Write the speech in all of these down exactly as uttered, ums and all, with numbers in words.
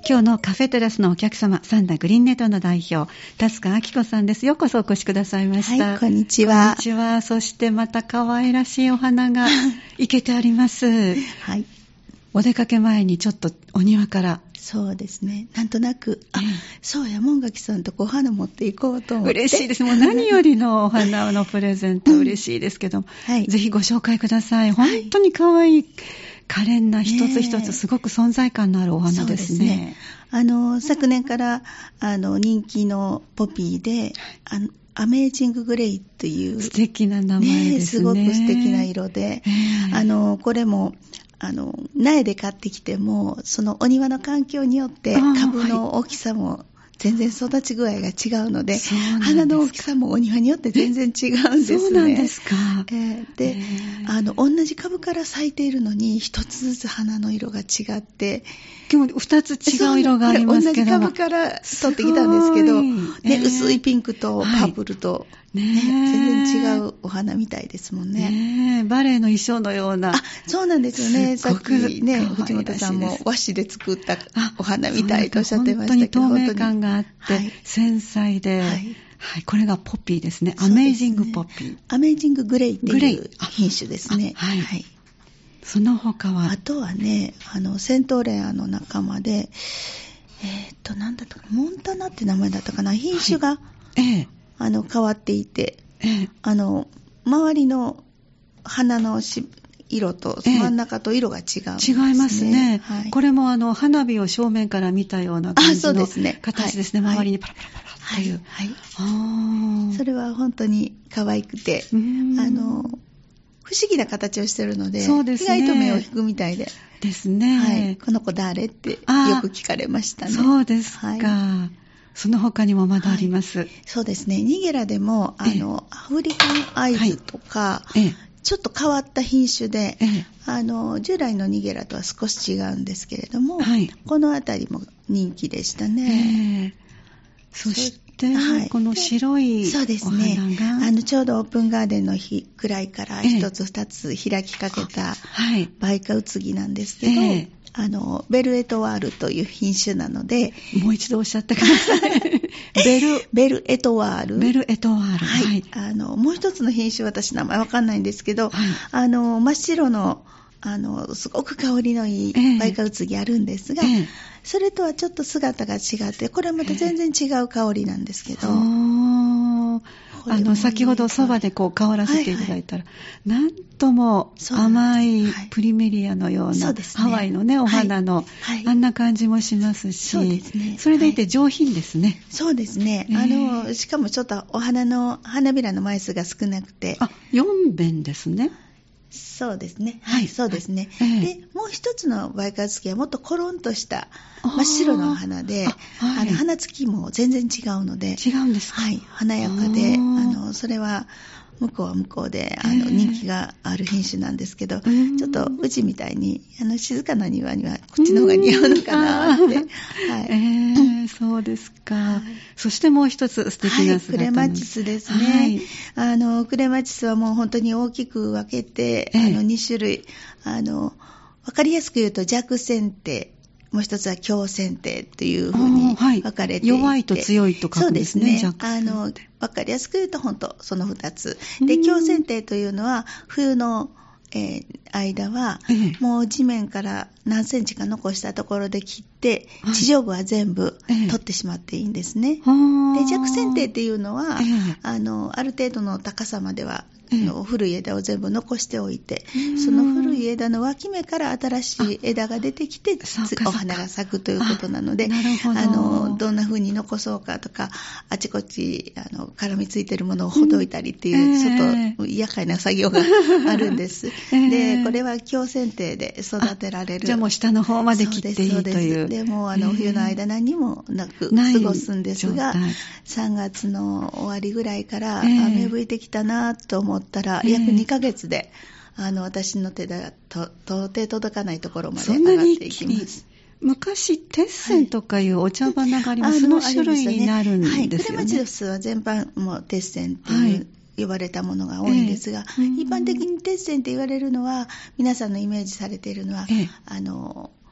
今日のカフェテラスのお客様、サンダグリーンネットの代表、田塚明子さんです。ようこそお越しくださいました。 はい、こんにちは。 こんにちは。そしてまた可愛らしいお花が生けてあります。 はい。 お出かけ前にちょっとお庭から。 そうですね。なんとなく、あ、ええ、そうや、門垣さんとお花持っていこうと思って。 嬉しいです。もう何よりのお花のプレゼント嬉しいですけども、 はい、 ぜひご紹介ください。本当に可愛い、可憐な一つ一つすごく存在感のあるお花ですね。そうですね。 あの昨年からあの人気のポピーで、あのアメージンググレイという素敵な名前ですね。 すごく素敵な色で、えー、あのこれもあの苗で買ってきてもそのお庭の環境によって株の大きさも全然育ち具合が違うので、花の大きさもお庭によって全然違うんですね。 そうなんですか。 えー、で、えー、あの同じ株から咲いているのに一つずつ花の色が違って、 今日二つ違う色がありますけども、 同じ株から取ってきたんですけど、ね、えー、薄いピンクとパープルと、はいね、全然違うお花みたいですもんね。 ねバレエの衣装のような。 あ、そうなんですよね。さっきね、藤本さんも和紙で作ったお花みたいとおっしゃってましたけど、 本当に透明感があって、はい、繊細で、はいはい、これがポピーですね。アメージングポピー。 アメージンググレイっていう品種ですね。 はい、はい。その他はあとはね、あのセントレアの仲間で、えー、っとなんだったかな、モンタナって名前だったかな、品種が、はい、ええあの変わっていて、ええ、あの周りの花の色と真ん中と色が違うんですね。 違いますね。 はい、 これもあの花火を正面から見たような感じの形ですね。 形ですね。はい、周りにパラパラパラという、 はいはい、それは本当に可愛くて、あの不思議な形をしているので、そうですね、意外と目を引くみたいで。 ですね。 はい、この子誰ってよく聞かれましたね。 そうですか。はい、その他にもまだあります。はい、 そうですね。ニゲラでもあのアフリカンアイズとか、はい、ちょっと変わった品種で、あの従来のニゲラとは少し違うんですけれども、はい、このあたりも人気でしたね。 えー、そしてはい、この白いお花が、 そうですね、あのちょうどオープンガーデンの日くらいから一つ二つ開きかけたバイカウツギなんですけど、えー、あのベルエトワールという品種なので、 もう一度おっしゃってください。ベルベルエトワール、 ベルエトワール、 はい、はい、あのもう一つの品種、私名前わかんないんですけど、はい、あの真っ白のあのすごく香りのいいバイカウツギあるんですが、えー、それとはちょっと姿が違って、これはまた全然違う香りなんですけど、えー、 あの先ほどそばでこう香らせていただいたら、はいはい、なんとも甘いプリメリアのような、はい、ハワイのねお花の、はいはい、あんな感じもしますし、そうですね、それでいて上品ですね。はい、 そうですね、えー、あのしかもちょっとお花の花びらの枚数が少なくて、 あ、よんべんですね。 そうですね、はい、そうですね、はい、でもう一つのバイカウツギはもっとコロンとした真っ白なお花で、あ、はい、あの花つきも全然違うので、 違うんですか。 はい、華やかで、あのそれは向こうは向こうであの人気がある品種なんですけど、ちょっとうちみたいにあの静かな庭にはこっちの方が似合うのかなって、はい、 えー、そうですか、はい、そしてもう一つ素敵な姿、 はい、クレマチスですね、はい、あのクレマチスはもう本当に大きく分けて、えー、あのに種類、あの分かりやすく言うと弱剪定、もう一つは強剪定というふうに分かれていて、はい、 弱いと強いと書くんですね。 そうですね、あの分かりやすく言うと本当そのふたつで、強剪定というのは冬の、えー、間は、ええ、もう地面から何センチか残したところで切って、はい、地上部は全部取ってしまっていいんですね。ええ、で弱剪定っていうのは、ええ、あのある程度の高さまではの古い枝を全部残しておいて、その古い枝の脇芽から新しい枝が出てきてお花が咲くということなので、 あ, あのどんな風に残そうかとか、あちこちあの絡みついてるものをほどいたりっていう、うん、ちょっと厄介な作業があるんです、えー、でこれは強剪定で育てられる。 じゃあもう下の方まで切っていいという。 そうです、でもあの、えー、冬の間何もなく過ごすんですが、さんがつの終わりぐらいから芽吹いてきたなと思ってったら、約にかげつで、えー、あの私の手でと到底届かないところまで上がっていきます。 昔テッセンとかいうお茶花があります、はい、その種類になるんですよね。はい、クレマチスは全般もうテッセンっていう、はい、言われたものが多いんですが、えー、一般的にテッセンって言われるのは、皆さんのイメージされているのは、えー、あの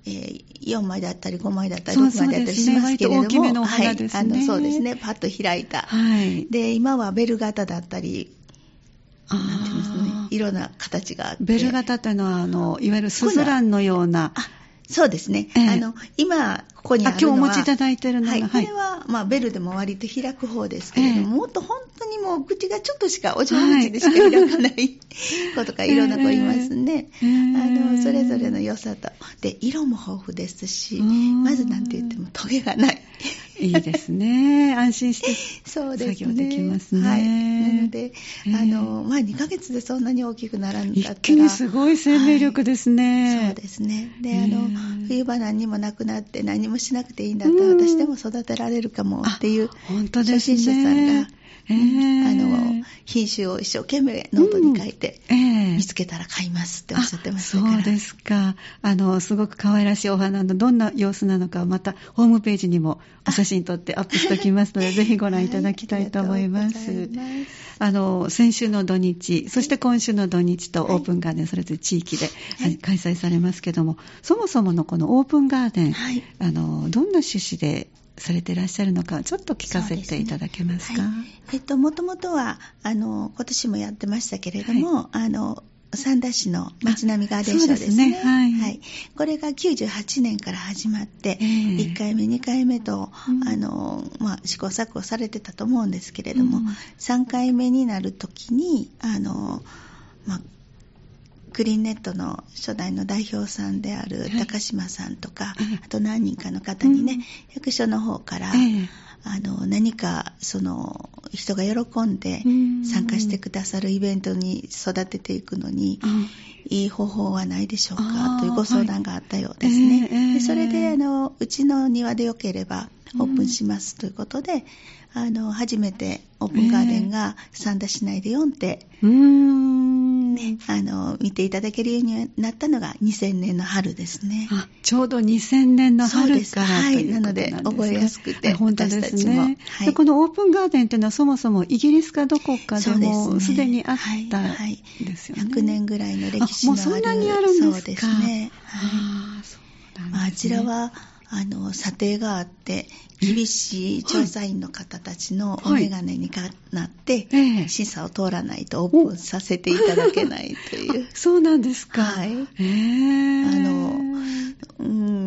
えー、よんまいだったりごまいだったりろくまいだったりしますけれども、 そうですね、割と大きめのお花ですね。 はい、あのそうですね、パッと開いた、 はい、 で今はベル型だったり、なんていうんですかね、いろんな形があって。 ベル型というのはあのいわゆるスズランのような。 そうですね、えー、あの今ここにあるのは、 あ、今日お持ちいただいてるのが、 はい、これは、まあ、ベルでも割と開く方ですけれども、えー、もっと本当にもう口がちょっとしか、お上口でしか開かない、はい、子とかいろんな子いますね、えー、あのそれぞれの良さと、で色も豊富ですし、まずなんて言ってもトゲがない。 いいですね。安心して作業できますね。 はい、なので、あのまあ、にかげつでそんなに大きくならんだったら、 一気にすごい生命力ですね。 はい、そうですね。で、あの冬場何にもなくなって何もしなくていいんだったら、私でも育てられるかもっていう初心者さんが、えー、あの品種を一生懸命ノートに書いて、うん、えー、見つけたら買いますっておっしゃってましたから。 そうですか。あのすごく可愛らしいお花のどんな様子なのか、またホームページにもお写真撮ってアップしておきますのでぜひご覧いただきたいと思います。はい、ああの先週の土日、そして今週の土日とオープンガーデン、それぞれ地域で、はい、開催されますけども、そもそものこのオープンガーデン、はい、あのどんな趣旨でされていらっしゃるのか、ちょっと聞かせていただけますか。 はい、えっと、もともとはあの今年もやってましたけれども、はい、あの三田市の町並みガーデンショーですね。 ですね、はいはい、これがきゅうじゅうはちねんから始まって、えー、いっかいめにかいめと、うん、あのまあ、試行錯誤されてたと思うんですけれども、うん、さんかいめになるときにあの、まあ、クリーンネットの初代の代表さんである高島さんとか、はい、あと何人かの方にね、うん、役所の方から、えー、あの何かその人が喜んで参加してくださるイベントに育てていくのに、うん、いい方法はないでしょうかというご相談があったようですね。はい、えー、でそれであのうちの庭でよければオープンしますということで、うん、あの初めてオープンガーデンが三田市内でよんてい、えー、うーんね、あの見ていただけるようになったのがにせんねんの春ですね。 あ、ちょうどにせんねんの春からはい、 ということなんですね。 なので覚えやすくて、 本当ですね、 私たちも、はい、 でこのオープンガーデンというのはそもそもイギリスかどこかでもすでにあったんですよね。 ひゃくねんぐらいの歴史のある。 あ、もうそんなにあるんですか。 そうですね。はい、 あ、そうなんですね。 まあ、あちらはあの査定があって厳しい調査員の方たちのお眼鏡になって、はい、審査を通らないとオープンさせていただけないという。 そうなんですか。 はい。 えー、 あの、うん、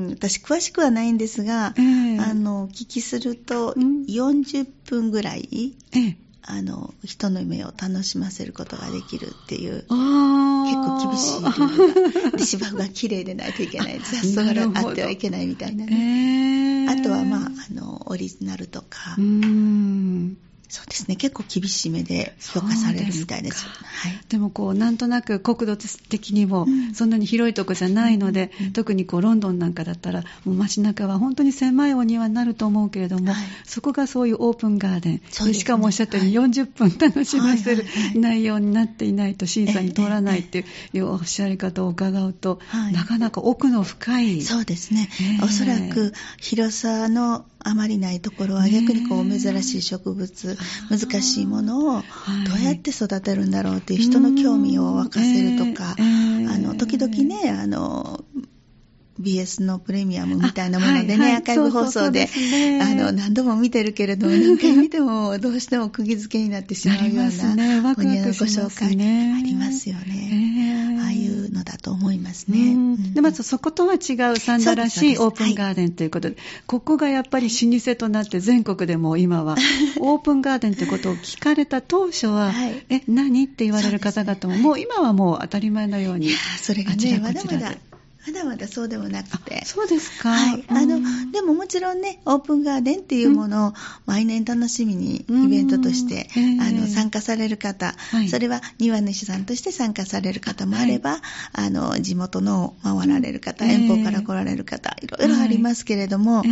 私詳しくはないんですが、えー、あのお聞きするとよんじゅっぷんぐらい、えーあの人の目を楽しませることができるっていう結構厳しいルールがで芝生が綺麗でないといけない、雑草があってはいけないみたいなね、えー、あとはまああのオリジナルとか、うーん、そうですね、結構厳しめで評価されるみたいです。 で, すはい、でもこうなんとなく国土的にもそんなに広いとこじゃないので、うん、特にこうロンドンなんかだったらもう街中は本当に狭いお庭になると思うけれども、はい、そこがそういうオープンガーデン、で、ね、しかもおっしゃったようによんじゅっぷん楽しませる内容になっていないと審査に通らないっていうおっしゃり方を伺うと、はい、なかなか奥の深い。 そうですね、えー、おそらく広さのあまりないところは逆にこう珍しい植物、難しいものをどうやって育てるんだろうっていう人の興味を沸かせるとか、あの時々ね、あのビーエス のプレミアムみたいなものでね、はいはい、アーカイブ放送で、あの何度も見てるけれども、何回見てもどうしても釘付けになってしまうようなお庭のご紹介ありますよね。ああいうのだと思いますね。うん、 でまずそことは違う三田らしいオープンガーデンということで、はい、ここがやっぱり老舗となって全国でも今はオープンガーデンということを聞かれた当初は、はい、え何って言われる方々も、ね、もう今はもう当たり前のように、いやそれがね、まだまだまだまだそうでもなくて。 そうですか。 はい。あの、でももちろんね、オープンガーデンっていうものを毎年楽しみにイベントとして、あの、参加される方、はい、それは庭主さんとして参加される方もあれば、はい、あの、地元の回られる方、遠方から来られる方、いろいろありますけれども、はい、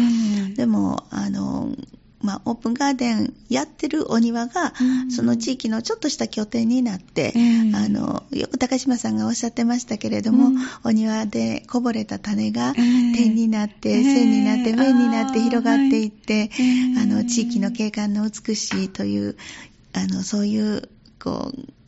でも、あの、まあ、オープンガーデンやってるお庭が、うん、その地域のちょっとした拠点になって、えー、あのよく高島さんがおっしゃってましたけれども、うん、お庭でこぼれた種が点になって、えー、線になって面になって広がっていって、えー、あの地域の景観の美しいというあのそういうこう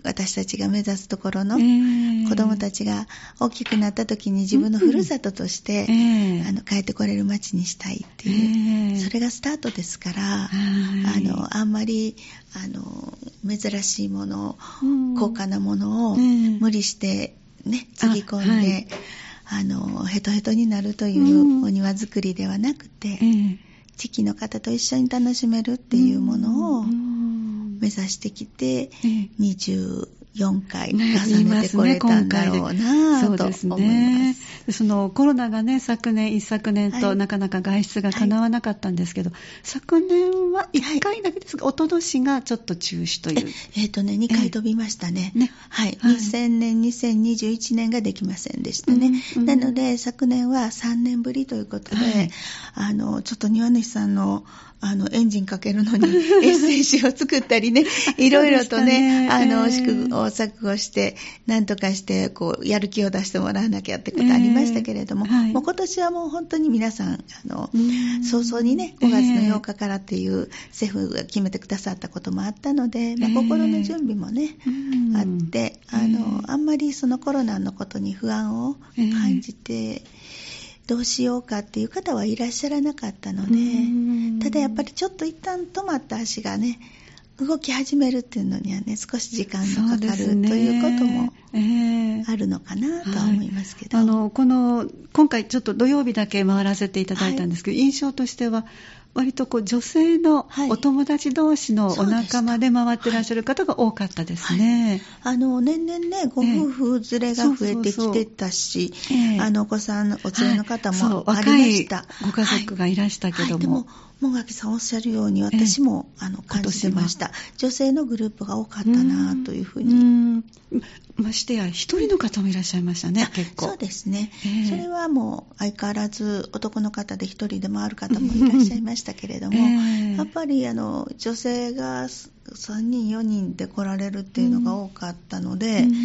私たちが目指すところの子どもたちが大きくなった時に自分のふるさととして、えー、あの帰ってこれる町にしたいっていう、えー、それがスタートですから、あのあんまりあの珍しいもの、うん、高価なものを無理してね、つぎ込んで、はい、あのヘトヘトになるというお庭作りではなくて、うん、地域の方と一緒に楽しめるっていうものを目指してきて、うん、にじゅうよんかい重ねてこれたんだろうなと思います。そうですね。 そのコロナがね、昨年一昨年となかなか外出が叶わなかったんですけど、はい、昨年はいっかいだけですが、はい、一昨年がちょっと中止という。 えっ、ー、とね、にかい飛びましたね。ね、はい。はい、にせんねん、にせんにじゅういちねんができませんでしたね。うんうん、なので昨年はさんねんぶりということで、はい、あのちょっと庭主さんのあのエンジンかけるのにエッセンシを作ったりね、いろいろとね、あの試行錯誤してなんとかしてこうやる気を出してもらわなきゃってことありましたけれども、えーはい、もう今年はもう本当に皆さんあの早々にねごがつのようかからっていう政府が決めてくださったこともあったので、まあ、心の準備もね、えー、あってあのあんまりそのコロナのことに不安を感じて、えーどうしようかっていう方はいらっしゃらなかったので、ただやっぱりちょっと一旦止まった足がね動き始めるっていうのにはね少し時間がかかる、ね、ということもあるのかなとは思いますけど、 はい、あのこの今回ちょっと土曜日だけ回らせていただいたんですけど、はい、印象としては割とこう女性のお友達同士のお仲間で回ってらっしゃる方が多かったですね。 はい、あの年々ねご夫婦連れが増えてきてたし、えー、あのお子さんお連れの方もありました。 はい、若いご家族がいらしたけども、はいはい、でももがきさんおっしゃるように私も、えー、あの感じてました。女性のグループが多かったなというふうに。うーんましてや一人の方もいらっしゃいましたね。結構そうですね、えー、それはもう相変わらず男の方で一人で回る方もいらっしゃいましたけれども、えー、やっぱりあの女性がさんにんよにんで来られるっていうのが多かったので、うん、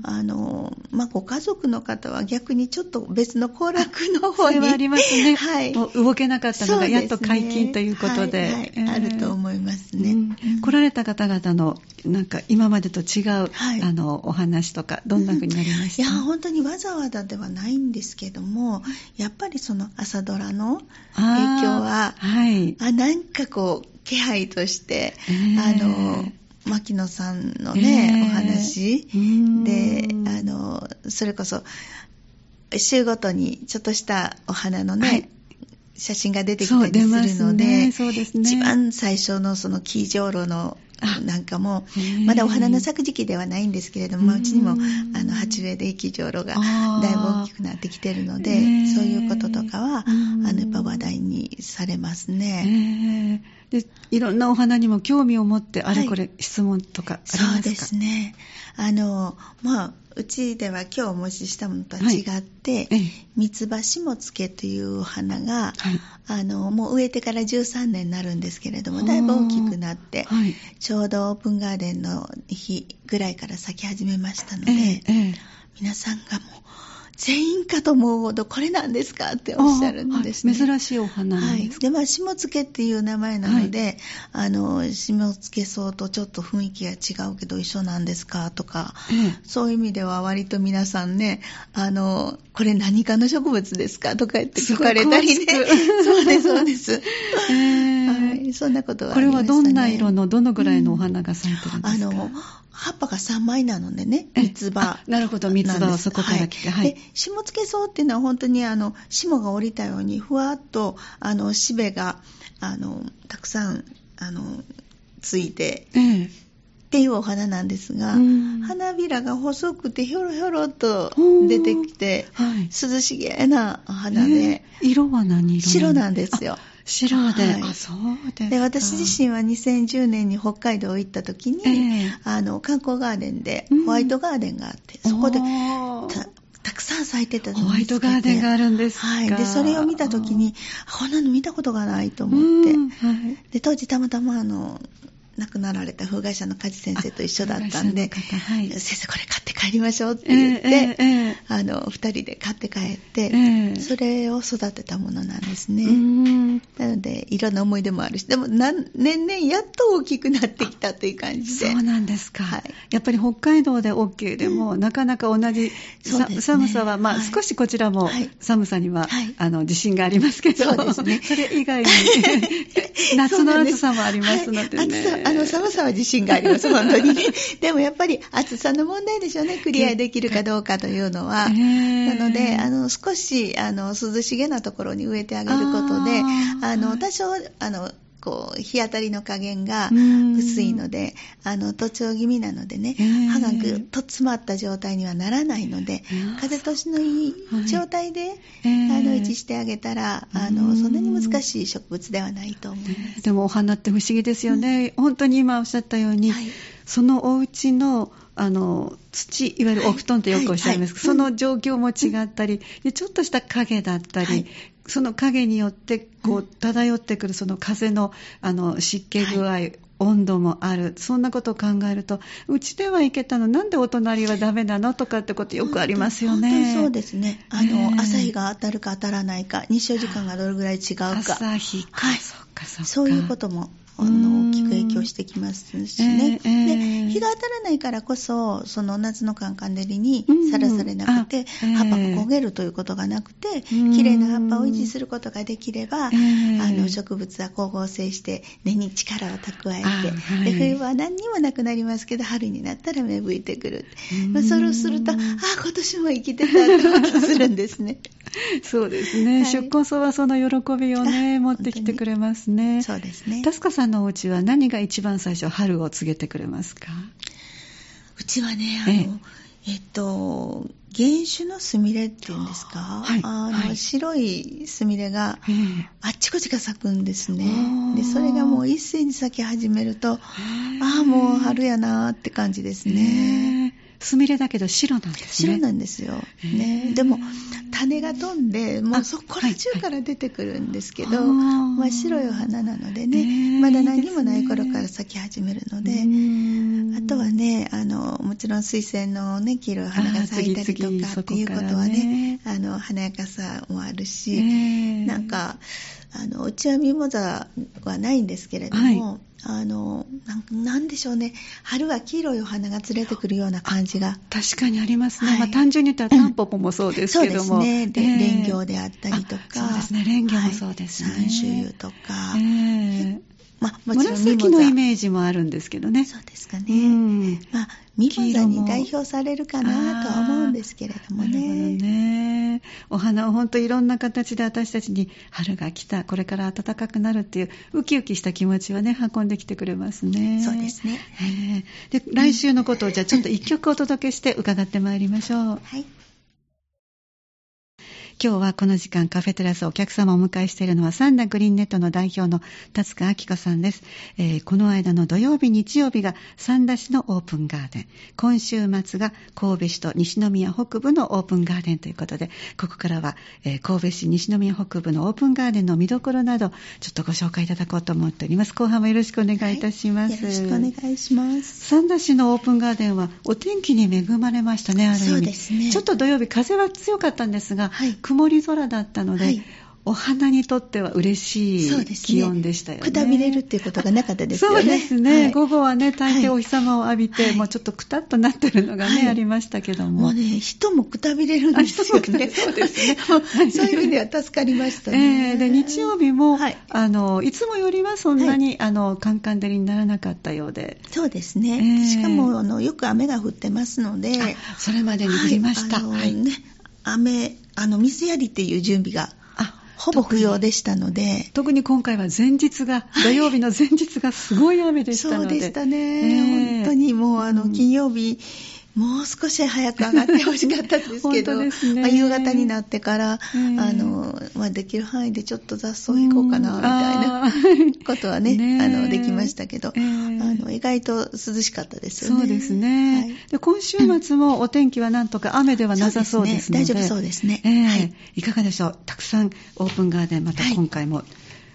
あのまあ、ご家族の方は逆にちょっと別の行楽の方にそれはありますね、はい、もう動けなかったのがやっと解禁ということで、 はいはいえー、あると思いますね、 うんうん、来られた方々のなんか今までと違う、はい、あのお話とかどんな風になりました？ いや本当にわざわざではないんですけども、やっぱりその朝ドラの影響は あ,、はい、あなんかこう気配として、えー、あの牧野さんのね、えー、お話であのそれこそ週ごとにちょっとしたお花のね、はい、写真が出てきたりするので、そうですね、一番最初のその木じょうろのなんかもまだお花の咲く時期ではないんですけれども、うちにもあの鉢植えで木じょうろがだいぶ大きくなってきてるので、そういうこととかはあのやっぱ話題にされますね。 でいろんなお花にも興味を持ってあれこれ質問とかありますか？ はい、そうですね、あのまあうちでは今日お持ちしたものとは違って、はい、三つ葉下野というお花が、はい、あのもう植えてからじゅうさんねんになるんですけれども、だいぶ大きくなって、はい、ちょうどオープンガーデンの日ぐらいから咲き始めましたので、えーえー、皆さんがもう全員かと思うほどこれなんですかっておっしゃるんですね。 はい、珍しいお花なんですか？ はい、でまあ下野っていう名前なので、はい、あの下野草とちょっと雰囲気が違うけど一緒なんですかとか、ええ、そういう意味では割と皆さんね、あのこれ何かの植物ですかとか言って聞かれたりね。そうですそうです。えーはい、そんなことはありましたね。 これはどんな色のどのぐらいのお花が咲いてるんですか？うん、あの葉っぱがさんまいなのでね、三つ葉。 なるほど、三つ葉はそこから来て、はい。 で下野草っていうのは本当にあの霜が降りたようにふわっとあのしべがあのたくさんあのついて、ええ、っていうお花なんですが、花びらが細くてひょろひょろと出てきて、はい、涼しげなお花で、えー、色は何色？ 白なんですよ。 白で、はい、あ、そうですか。 で私自身はにせんじゅうねんに北海道行った時に、えー、あの観光ガーデンでホワイトガーデンがあって、うん、そこで た, たくさん咲いてたのを見つけて、 ホワイトガーデンがあるんですか？ はい、でそれを見た時にこんなの見たことがないと思って、はい、で当時たまたまあの亡くなられた風害者の梶先生と一緒だったんで、はい、先生これ買って帰りましょうって言って、えーえーえー、あのふたりで買って帰って、えー、それを育てたものなんですね。なのでいろんな思い出もあるし、でも年々やっと大きくなってきたという感じで。 そうなんですか、はい、やっぱり北海道で OK でも、うん、なかなか同じ、ね、寒さは、まあはい、少しこちらも寒さには、はい、あの自信がありますけど、そうですね、それ以外に夏の暑さもありますのでね。 はい、あの寒さは自信があります本当にね。でもやっぱり暑さの問題でしょうね、クリアできるかどうかというのは。なのであの少しあの涼しげなところに植えてあげることで、ああの多少あのこう日当たりの加減が薄いので、あの徒長気味なのでね、葉がぐっと詰まった状態にはならないので、風通しのいい状態で、はい、あの維持してあげたら、あのそんなに難しい植物ではないと思います。 でもお花って不思議ですよね、うん、本当に今おっしゃったように、はい、そのお家のあの土、いわゆるお布団ってよくおっしゃいますけど、はいはいはい、その状況も違ったり、でちょっとした影だったり、はい、その影によってこう漂ってくるその風の、あの湿気具合、はい、温度もある、そんなことを考えると、うちではいけたのなんでお隣はダメなのとかってことよくありますよね。 本当にそうですね。あの、えー、朝日が当たるか当たらないか、日照時間がどれぐらい違うか、 朝日か、はい、そっかそっか、 そういうこともあの大きく影響してきますしね、えーえー、で日が当たらないからこそ、その夏のカンカン照りにさらされなくて、うん、葉っぱが焦げるということがなくて、きれいな葉っぱを維持することができれば、えー、あの植物は光合成して根に力を蓄えて、はい、で冬は何にもなくなりますけど、春になったら芽吹いてくる。それをすると、ああ今年も生きてたってことするんですね。 そうですね、はい、出根草はその喜びをね持ってきてくれますね。 そうですね。 タスカさんのお家は何が一番最初春を告げてくれますか？ うちはね、あのええっと原種のスミレっていうんですか、はい、あの、はい、白いスミレがあっちこちが咲くんですね。でそれがもう一斉に咲き始めると、ああもう春やなって感じですね。 スミレだけど白なんですね。 白なんですよ、ね、でも種が飛んでもうそこら中から出てくるんですけど、はいはい、まあ、白いお花なのでね、まだ何にもない頃から咲き始めるので、あとはね、あのもちろん水仙の、ね、黄色い花が咲いたりとかっていうことはね、あの華やかさもあるし、なんかあのうちはミモザはないんですけれども、はい、あの な, なんでしょうね、春は黄色いお花が連れてくるような感じが確かにありますね、はい、まあ、単純に言ったらタンポポもそうですけども、 そうですね、で、えー、蓮魚であったりとか、 そうですね、蓮魚もそうですね、 はい、三種油とか、 えーまあ、もちろん紫のイメージもあるんですけどね。 そうですかね、うん、まあ、ミモザに代表されるかなとは思うんですけれどもね。 なるほどね。お花を本当いろんな形で私たちに春が来た、これから暖かくなるっていうウキウキした気持ちはね運んできてくれますね。 そうですね、 えー、で来週のことをじゃあちょっと一曲お届けして伺ってまいりましょう。 はい。 今日はこの時間カフェテラスお客様をお迎えしているのはサンダグリーンネットの代表の達川明子さんです、えー、この間の土曜日日曜日が三田市のオープンガーデン、今週末が神戸市と西宮北部のオープンガーデンということで、ここからは、えー、神戸市西宮北部のオープンガーデンの見どころなどちょっとご紹介いただこうと思っております。後半もよろしくお願いいたします、 はい、よろしくお願いします。 三田市のオープンガーデンはお天気に恵まれましたね。ある意味そうですね、 ちょっと土曜日風は強かったんですが、はい、曇り空だったので、はい、お花にとっては嬉しい気温でしたよね。 くたびれるっていうことがなかったですよね。 そうですね、はい、午後はね大抵お日様を浴びて、はい、もうちょっとくたっとなってるのがね、はい、ありましたけども、 もうね人もくたびれるんですよね。そうですねそういう意味では助かりましたね、 えー、で日曜日も、はい、あのいつもよりはそんなに、はい、あのカンカン照りにならなかったようで。 そうですね、えー、しかもあのよく雨が降ってますので、 それまでに降りました、はい、あのはいね、雨あの水やりっていう準備がほぼ不要でしたので、 特に今回は前日が、はい、土曜日の前日がすごい雨でしたので。 そうでしたね、えー、本当にもうあの金曜日、うん、もう少し早く上がってほしかったんですけど本当ですね、 まあ、夕方になってから、えーあのまあ、できる範囲でちょっと雑草引こうかなみたいなことは ね, ねあのできましたけど、えー、あの意外と涼しかったですよね。 そうですね、はい、で今週末もお天気はなんとか雨ではなさそうですので、 そうですね、大丈夫そうですね、 えーはい、 いかがでしょう。たくさんオープンガーデンまた今回も、はい、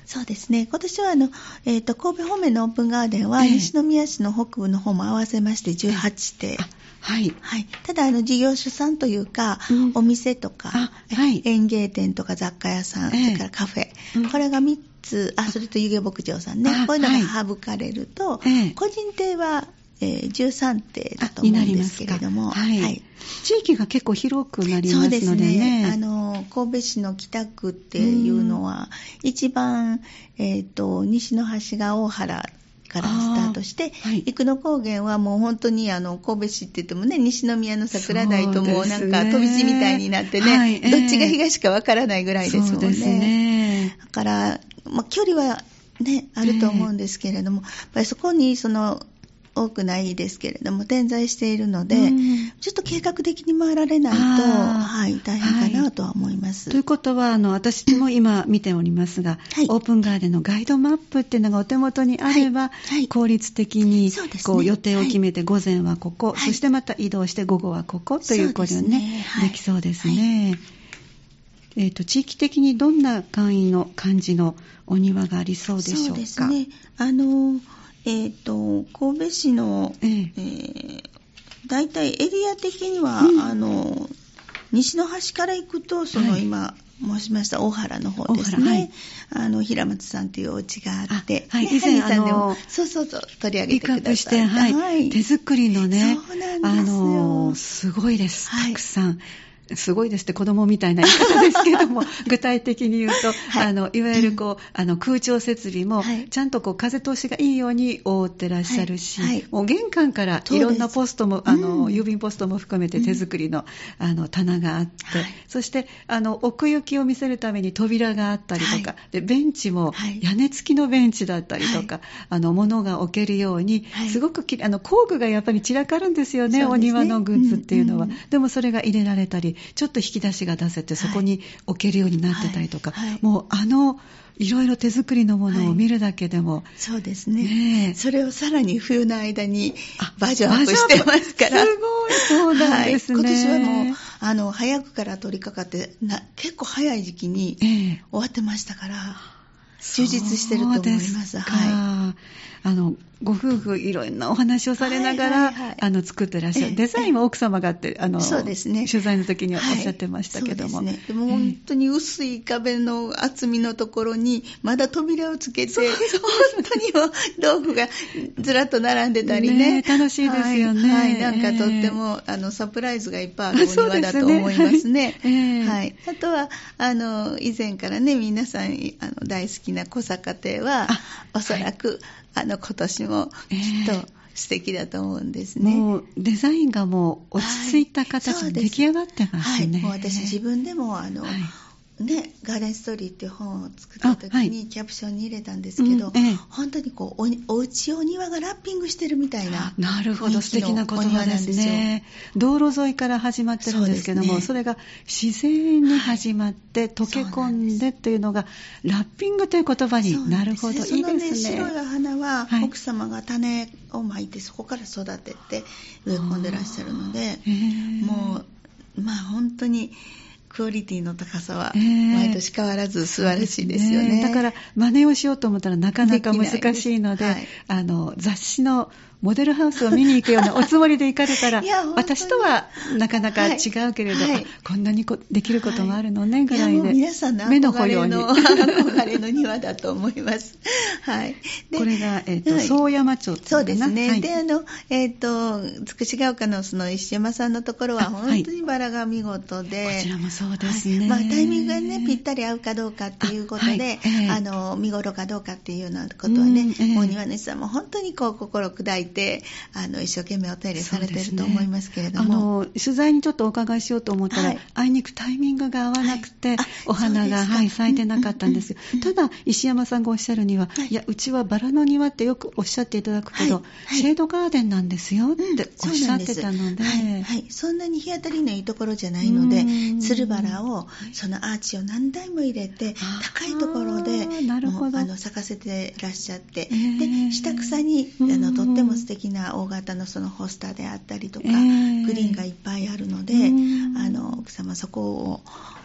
そうですね。今年はあの、えー、と神戸方面のオープンガーデンは、えー、西宮市の北部の方も合わせましてじゅうはちてん、 はいはい、 ただあの事業所さんというか、うん、お店とか、はい、園芸店とか雑貨屋さん、えー、それからカフェ、うん、これがみっつ、あそれと湯気牧場さんね、こういうのが省かれると、はい、個人店はえー、じゅうさんてんだと思うんですけれども、 はいはい、地域が結構広くなりますのでね。そうですね。 あの神戸市の北区っていうのは、うん、一番、えーと、西の端が大原からスタートして、はい、生野高原はもう本当にあの神戸市って言ってもね、西宮の桜台ともなんか飛び地みたいになってね、はい、どっちが東かわからないぐらいですもんね。そうですね。だから、まあ、距離はねあると思うんですけれども、やっぱりそこにその多くないですけれども点在しているので、うん、ちょっと計画的に回られないと、はい、大変かなとは思います。 はい、ということはあの私も今見ておりますが、はい、オープンガーデンのガイドマップっていうのがお手元にあれば、はいはい、効率的にこう予定を決めて、はい、午前はここ、はい、そしてまた移動して午後はここということに、ねねはい、できそうですね。はい、えーと、地域的にどんな簡易の感じのお庭がありそうでしょうか。そうですね。 あのえー、と神戸市の、えーえー、大体エリア的には、うん、あの西の端から行くとその、はい、今申しました大原の方ですね、はい、あの平松さんというお家があって、 あ、はい、ね、以前ハニーさんでもそうそうそう取り上げてくださった、ピックアップして、 はいはい、手作りのね、 そうなんですよ、あのすごいです、たくさん、はい、すごいですって子供みたいな言い方ですけども具体的に言うと、はい、あのいわゆるこう、うん、あの空調設備もちゃんとこう風通しがいいように覆ってらっしゃるし、はいはい、もう玄関からいろんなポストもあの、うん、郵便ポストも含めて手作りの、うん、あの棚があって、はい、そしてあの奥行きを見せるために扉があったりとか、はい、でベンチも屋根付きのベンチだったりとか、はい、あの物が置けるように、はい、すごくきあの工具がやっぱり散らかるんですよ ね, ねお庭のグッズっていうのは、うんうん、でもそれが入れられたりちょっと引き出しが出せてそこに置けるようになってたりとか、はいはい、もうあのいろいろ手作りのものを見るだけでも、はい、 そうですね、ね、それをさらに冬の間にバージョンアップしてますから、 すごい、そうなんですね、 はい、今年はもうあの早くから取り掛かってな結構早い時期に終わってましたから、えー、充実してると思います。はい、 あのご夫婦いろんなお話をされながら、はいはいはい、あの作ってらっしゃる、えー、デザインも奥様がってあのそうですね、取材の時におっしゃってましたけども、 はい、そうですね、でも本当に薄い壁の厚みのところにまだ扉をつけて、本当にもう道具がずらっと並んでたり ね, ね楽しいですよね、 はいはい、なんかとってもあのサプライズがいっぱいあるお庭だと思いますね。えーはい、あとはあの以前からね皆さんあの大好きな小坂亭はおそらく、はい、あの今年もきっと素敵だと思うんですね、 えー、もうデザインがもう落ち着いた形で出来上がってますね、はい、 もう私自分でもあの、はいね、ガーデンストーリーっていう本を作った時にキャプションに入れたんですけど、はいうんええ、本当にこう お, お家お庭がラッピングしてるみたいな、 なるほど、素敵な言葉ですね。道路沿いから始まってるんですけども そ,、ね、それが自然に始まって、はい、溶け込んでというのがラッピングという言葉になるほど、いいですね。そのね、 白い花は奥様が種をまいて、はい、そこから育てて植え込んでらっしゃるので、もうまあ本当にクオリティの高さは毎年変わらず素晴らしいですよね。えー、 だから真似をしようと思ったらなかなか難しいので、はい、あの雑誌のモデルハウスを見に行くようなおつもりで行かれたら私とはなかなか違うけれど、はいはい、こんなにこできることもあるのね、はい、ぐらいで、いやもう皆さんの憧れの憧れの庭だと思います。はい、 でこれが、えーとはい、宗山町っていうかな、 そうですね、はい、であの、えー、とつくしが丘のその石山さんのところは本当にバラが見事で、 はい、こちらもそうですね、 はい、まあ、タイミングがねぴったり合うかどうかっていうことで、あ、はいえー、あの見頃かどうかっていうようなことはね、うんえー、もう庭主さんも本当にこう心砕いてあの一生懸命お手入れされていると思いますけれども、ね、あの取材にちょっとお伺いしようと思ったら、はい、あいにくタイミングが合わなくて、はい、お花が、はい、咲いてなかったんですよ、うんうんうん、ただ石山さんがおっしゃるには、はい、いやうちはバラの庭ってよくおっしゃっていただくけど、はいはい、シェードガーデンなんですよっておっしゃってたので、うん、 はいはい、そんなに日当たりのいいところじゃないのでつるバラをそのアーチを何台も入れて高いところでなるほど、 あの咲かせてらっしゃって、えー、で下草にあのとっても素敵な大型のそのホスターであったりとか、えー、グリーンがいっぱいあるので、あの奥様そこを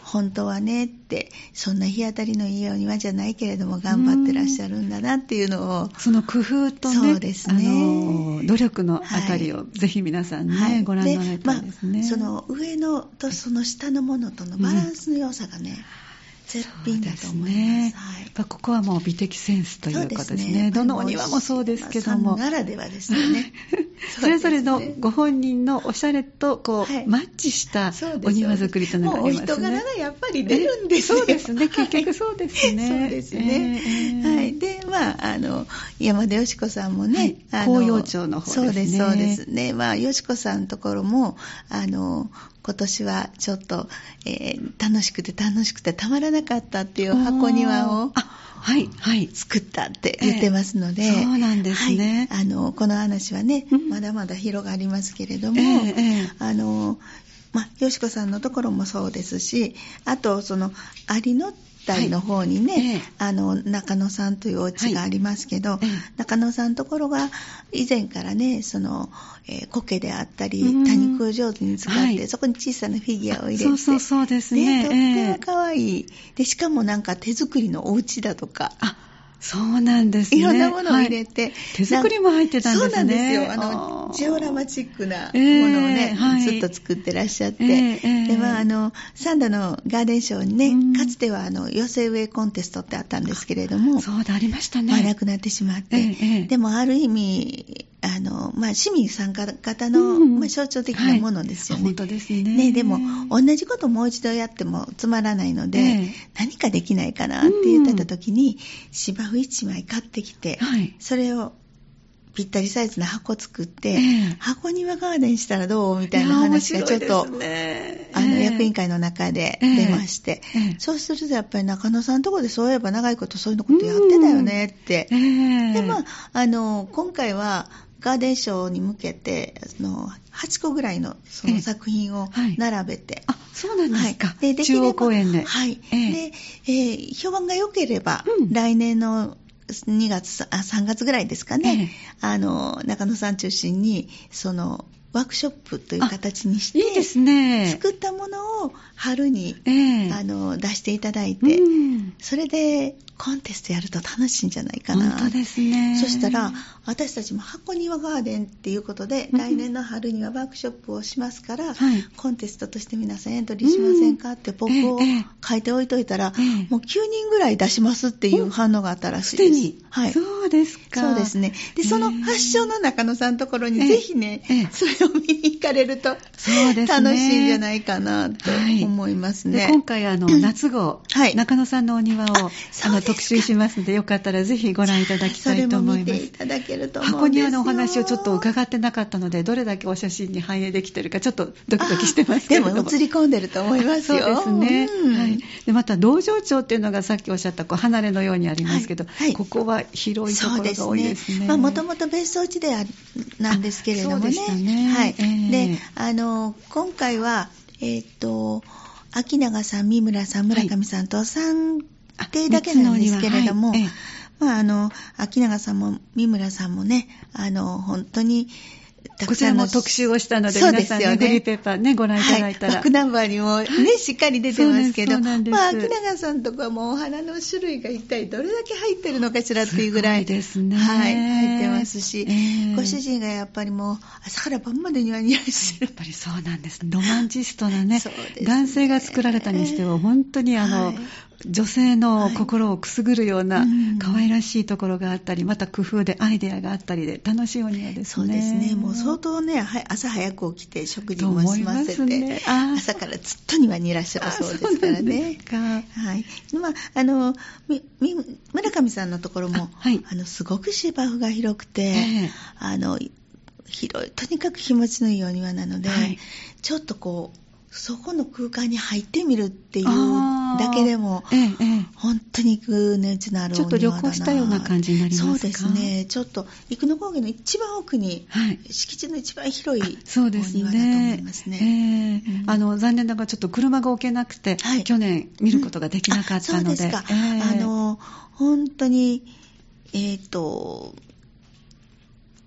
本当はねって、そんな日当たりのいいお庭じゃないけれども頑張ってらっしゃるんだなっていうのを、 その工夫とね、 そうですね、 あの努力のあたりをぜひ皆さんね、はい、ご覧になられたいですね。 まあ、その上のとその下のものとのバランスの良さがね、うん絶品だと思います。ね、はい、 ここはもう美的センスということですね。ですねどのお庭もそうですけども。 ならではですよね。 それぞれのご本人のおしゃれとこう、はい、マッチしたお庭作りとなりますね。もうお人柄がやっぱり出るんですよ。 そうですね。結局そうですね。 そうですね。えー、はい。で、まあ、あの、山田よし子さんもね、 はい、紅葉町の方ですね。 そうです、そうですね。まあ、よし子さんのところも、あの、今年はちょっと、えー、楽しくて楽しくてたまらなかったっていう箱庭をはいはい、作ったって言ってますので、えー、そうなんですね、 はい、あのこの話はね、うん、まだまだ広がりますけれども、えーえー、あのまあ、よしこさんのところもそうですし、あとそのありの台の方にね、はいええ、あの中野さんというお家がありますけど、はいええ、中野さんのところが以前からねその、えー、苔であったり多肉を上手に使って、はい、そこに小さなフィギュアを入れて、 そうそうそうですね、 とっても可愛い、えー、でしかもなんか手作りのお家だとか、 あそうなんですね。 いろんなものを入れて、はい、 手作りも入ってたんですね。 そうなんですよ。あのジオラマチックなものをね、えーはい、ずっと作ってらっしゃって、えー、でまああの三田のガーデンショーにね、うん、かつてはあの寄せ植えコンテストってあったんですけれども、 そうだありましたね。 まあ、なくなってしまって、えーえー、でもある意味あのまあ市民参加型の、うんまあ、象徴的なものですよね。 はい、本当ですね。 ねでも同じことをもう一度やってもつまらないので、えー、何かできないかなって言ってた時に、うん、芝生いちまい買ってきて、はい、それをぴったりサイズの箱作って、えー、箱庭ガーデンしたらどうみたいな話がちょっと、ね、あの、えー、役員会の中で出まして、えーえー、そうするとやっぱり中野さんのところでそういえば長いことそういうことやってたよねって、えー、でまああの今回はガーデンショーに向けてあのはちこぐらいのその作品を並べて、 はい、あそうなんですか、はい、でできれば中央公園で、 はいえーでえー、評判が良ければ、うん、来年のにがつあさんがつぐらいですかね、えー、あの中野さん中心にそのワークショップという形にして、 いいですね、 作ったものを春に、えー、あの出していただいて、うん、それでコンテストやると楽しいんじゃないかな。 本当ですね。 そしたら私たちも箱庭ガーデンっていうことで、うん、来年の春にはワークショップをしますから、はい、コンテストとして皆さんエントリーしませんかって僕を書いておいといたら、えー、もうきゅうにんぐらい出しますっていう反応があったらしいです。 すでに、はい、そうですか。 そうですね。でその発祥の中野さんのところにぜひね、えーえー、それを見に行かれるとそうです、ね、楽しいんじゃないかなと思いますね。 はい、で今回あの、うん、夏号、はい、中野さんのお庭をああの特集しますので、よかったらぜひご覧いただきたいと思います。 それも見ていただけると思うんですよ。 箱庭のお話をちょっと伺ってなかったので、どれだけお写真に反映できてるかちょっとドキドキしてますけれども。 でも映り込んでると思いますよ。 そうですね、うんはい、でまた道場町っていうのがさっきおっしゃったこう離れのようにありますけど、はいはい、ここは広いところが多いですね。 もともと別荘地であなんですけれどもね。そうでしたね、はいえー、であの今回はえっ、ー、と秋永さん、三村さん、村上さんとさんていだけなんですけれども、はいえーまあ、あの秋永さんも三村さんもね、あの本当にこちらも特集をしたので、皆さんね、フリーペーパーね、ご覧いただいたら。 バックナンバーにもね、しっかり出てますけど、まあ、秋永さんとかもお花の種類が一体どれだけ入ってるのかしらっていうぐらい。 ですね。 はい、入ってますし、えー、ご主人がやっぱりもう朝から晩まで庭にいらっしゃる。 やっぱりそうなんです。ロマンチストなね、ね男性が作られたにしては、本当にあの、はい女性の心をくすぐるような可愛らしいところがあったり、また工夫でアイデアがあったりで楽しいお庭ですね。 そうですね。もう相当ね、朝早く起きて食事も済ませて、ね、朝からずっと庭にいらっしゃるそうですからね。はい。まああのみみ村上さんのところもあ、はい、あのすごく芝生が広くて、えー、あの広いとにかく気持ちのいいお庭なので、はい、ちょっとこう。そこの空間に入ってみるっていうだけでも、ええ、本当に行く値打ちのあるお庭だな。 ちょっと旅行したような感じになりますか？ そうですね。ちょっと生野高原の一番奥に、はい、敷地の一番広いお庭だと思いますね。 えーうん、あの残念ながらちょっと車が置けなくて、はい、去年見ることができなかったので、うん、そうですか。えー、 あの本当にえっ、ー、と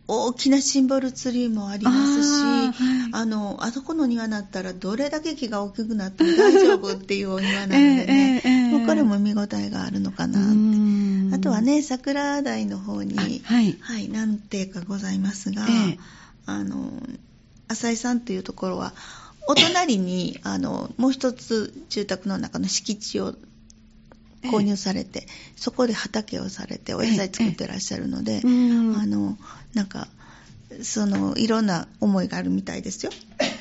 大きなシンボルツリーもありますし、あ、はい、あのあそこの庭だったらどれだけ木が大きくなっても大丈夫っていうお庭なのでね、えーえー、もうこれも見応えがあるのかなって。あとはね、桜台の方に、はい、はい、何邸かございますが、えー、あの浅井さんというところはお隣にあのもう一つ住宅の中の敷地を購入されて、ええ、そこで畑をされてお野菜作ってらっしゃるので、ええ、あのなんかそのいろんな思いがあるみたいですよ。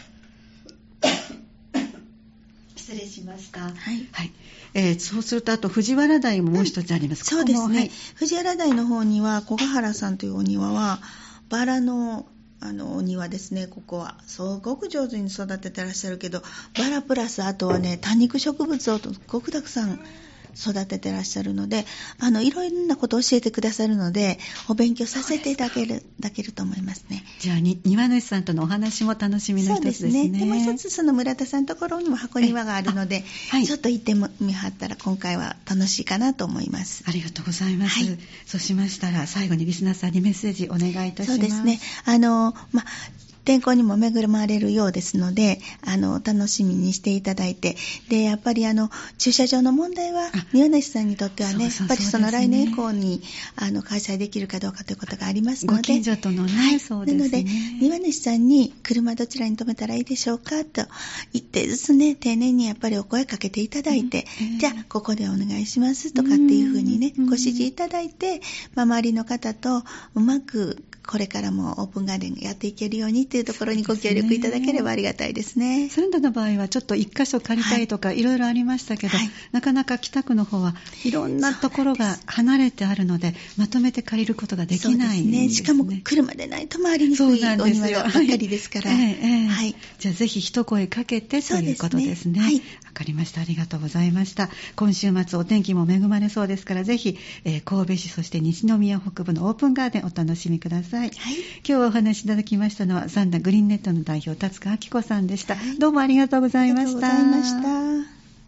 失礼しました。はい、はい、えー、そうするとあと藤原台ももう一つあります、 うん、そうですね、はい、藤原台の方には小ヶ原さんというお庭はバラのあのお庭ですね。ここはすごく上手に育ててらっしゃるけど、バラプラスあとはね、多肉植物をすごくたくさん育ててらっしゃるので、あのいろんなことを教えてくださるので、お勉強させていただけるだけると思いますね。 じゃあに庭主さんとのお話も楽しみの一つですね。そうですね。 でもう一つ、その村田さんのところにも箱庭があるので、はい、ちょっと行ってみはったら今回は楽しいかなと思います。 ありがとうございます、はい、そうしましたら最後にリスナーさんにメッセージお願いいたします。 そうですね、あのま天候にも恵まれるようですので、あの楽しみにしていただいて、でやっぱりあの駐車場の問題は庭主さんにとってはね、やっぱりその来年以降にあの開催できるかどうかということがありますので、 ご近所とのね、はい、そうですね。なので庭主さんに車どちらに止めたらいいでしょうかと一定ずつね、丁寧にやっぱりお声かけていただいて、うんえー、じゃあここでお願いしますとかっていうふうにね、ご指示いただいて、まあ、周りの方とうまくこれからもオープンガーデンやっていけるようにというところにご協力いただければありがたいですね。 それらの場合はちょっと一箇所借りたいとか、はい、いろいろありましたけど、はい、なかなか北区の方はいろんなところが離れてあるのでまとめて借りることができないんですね。 しかも車でないと回りにくいお庭ばっかりですから、はいえーはい、 じゃあぜひ一声かけてということですね。わ、はい、かりました。ありがとうございました。今週末お天気も恵まれそうですからぜひ、えー、神戸市そして西宮北部のオープンガーデンお楽しみください。はい、今日お話しいただきましたのはサンダグリーンネットの代表達川明子さんでした、はい、どうもありがとうございました。 ありがとうございました。